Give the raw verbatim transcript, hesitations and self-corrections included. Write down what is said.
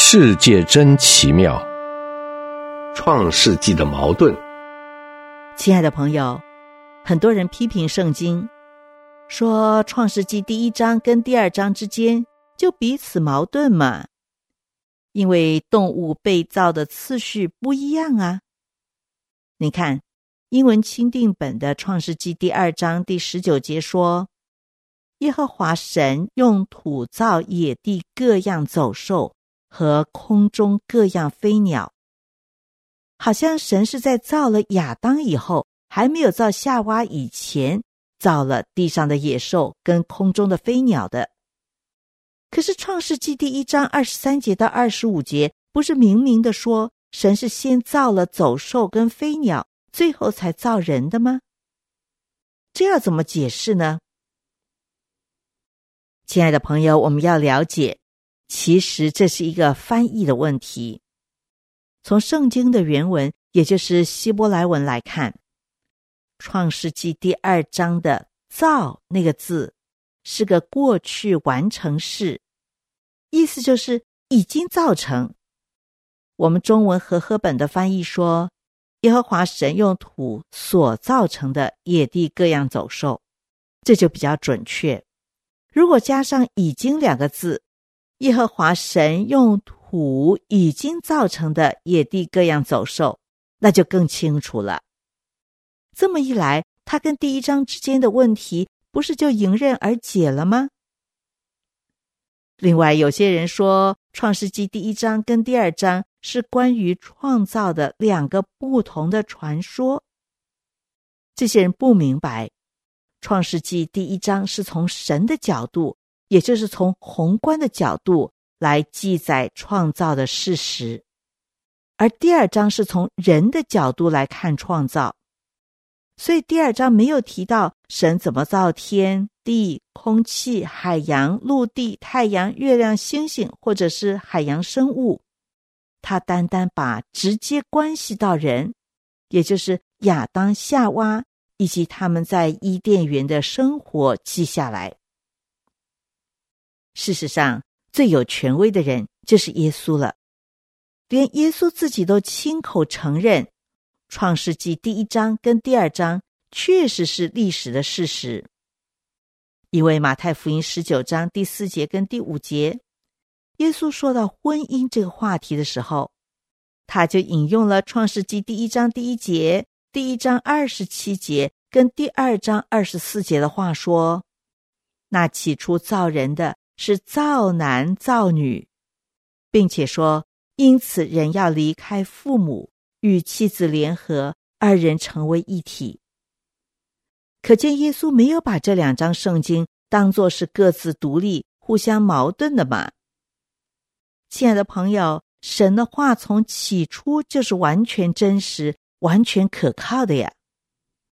世界真奇妙， 创世纪的矛盾。 亲爱的朋友，很多人批评圣经，说创世纪第一章跟第二章之间就彼此矛盾嘛，因为动物被造的次序不一样啊。你看，英文钦定本的创世纪第二章第十九节说，耶和华神用土造野地各样走兽和空中各样飞鸟，好像神是在造了亚当以后，还没有造夏娃以前，造了地上的野兽跟空中的飞鸟的。可是创世纪第一章二十三节到二十五节，不是明明的说，神是先造了走兽跟飞鸟，最后才造人的吗？这要怎么解释呢？亲爱的朋友，我们要了解，其实这是一个翻译的问题。从圣经的原文，也就是希伯来文来看，创世纪第二章的造那个字是个过去完成式，意思就是已经造成。我们中文和合本的翻译说，耶和华神用土所造成的野地各样走兽，这就比较准确。如果加上已经两个字，耶和华神用土已经造成的野地各样走兽，那就更清楚了。这么一来，它跟第一章之间的问题不是就迎刃而解了吗？另外，有些人说创世纪第一章跟第二章是关于创造的两个不同的传说。这些人不明白，创世纪第一章是从神的角度，也就是从宏观的角度来记载创造的事实，而第二章是从人的角度来看创造。所以第二章没有提到神怎么造天地、空气、海洋、陆地、太阳、月亮、星星，或者是海洋生物，他单单把直接关系到人，也就是亚当、夏娃以及他们在伊甸园的生活记下来。事实上，最有权威的人就是耶稣了，连耶稣自己都亲口承认，创世纪第一章跟第二章确实是历史的事实。因为马太福音十九章第四节跟第五节，耶稣说到婚姻这个话题的时候，他就引用了创世纪第一章第一节、第一章二十七节跟第二章二十四节的话说，那起初造人的是造男造女，并且说，因此人要离开父母，与妻子联合，二人成为一体。可见耶稣没有把这两章圣经当作是各自独立、互相矛盾的嘛。亲爱的朋友，神的话从起初就是完全真实、完全可靠的呀。